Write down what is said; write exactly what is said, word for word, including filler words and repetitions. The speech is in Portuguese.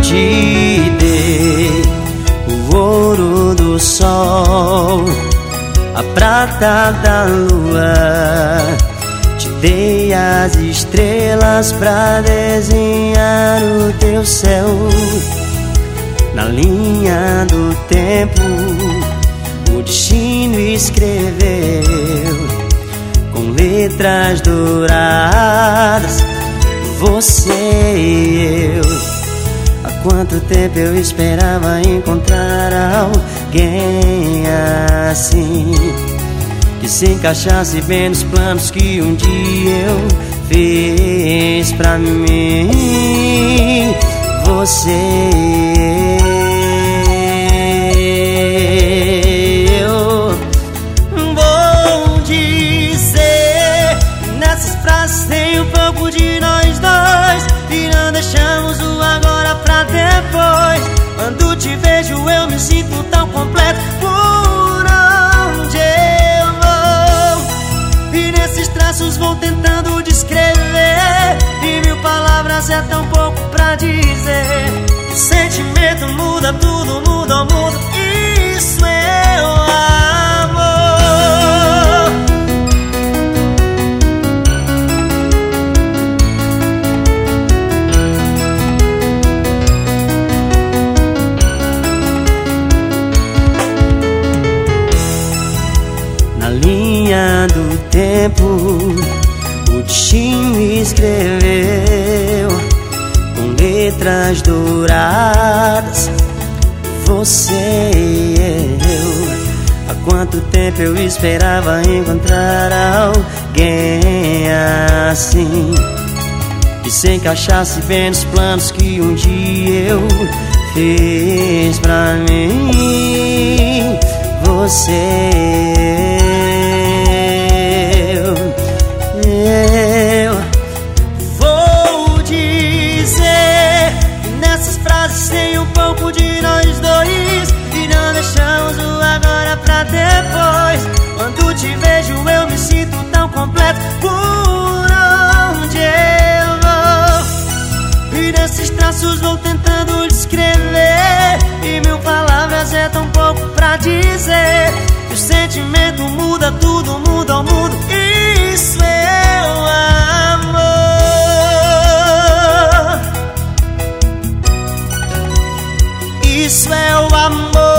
te dei o ouro do sol, a prata da lua, te dei as estrelas pra desenhar o teu céu. Na linha do tempo o destino escreveu com letras douradas você e eu. Há quanto tempo eu esperava encontrar alguém assim, que se encaixasse bem nos planos que um dia eu fiz pra mim. Você e eu. Vou dizer, nessas frases tem um pouco de nós dois, e não deixamos o agora pra depois. Quando te vejo eu me sinto tão completo. Por onde eu vou, e nesses traços vou tentando descrever, e mil palavras é tão pouco pra dizer. O sentimento muda tudo, muda o mundo, isso é o amor. Na linha do tempo o destino escreveu com letras douradas você e eu. Há quanto tempo eu esperava encontrar alguém assim, que se encaixasse bem nos planos que um dia eu fiz pra mim. Você e eu. Eu vou dizer, nessas frases tem um pouco de nós dois, e não deixamos o agora pra depois. Quando te vejo eu me sinto tão completo. Por onde eu vou, e nesses traços vou tentando descrever, e mil palavras é tão pouco pra dizer. O sentimento muda tudo, muda o mundo, isso é o amor. Isso é o amor.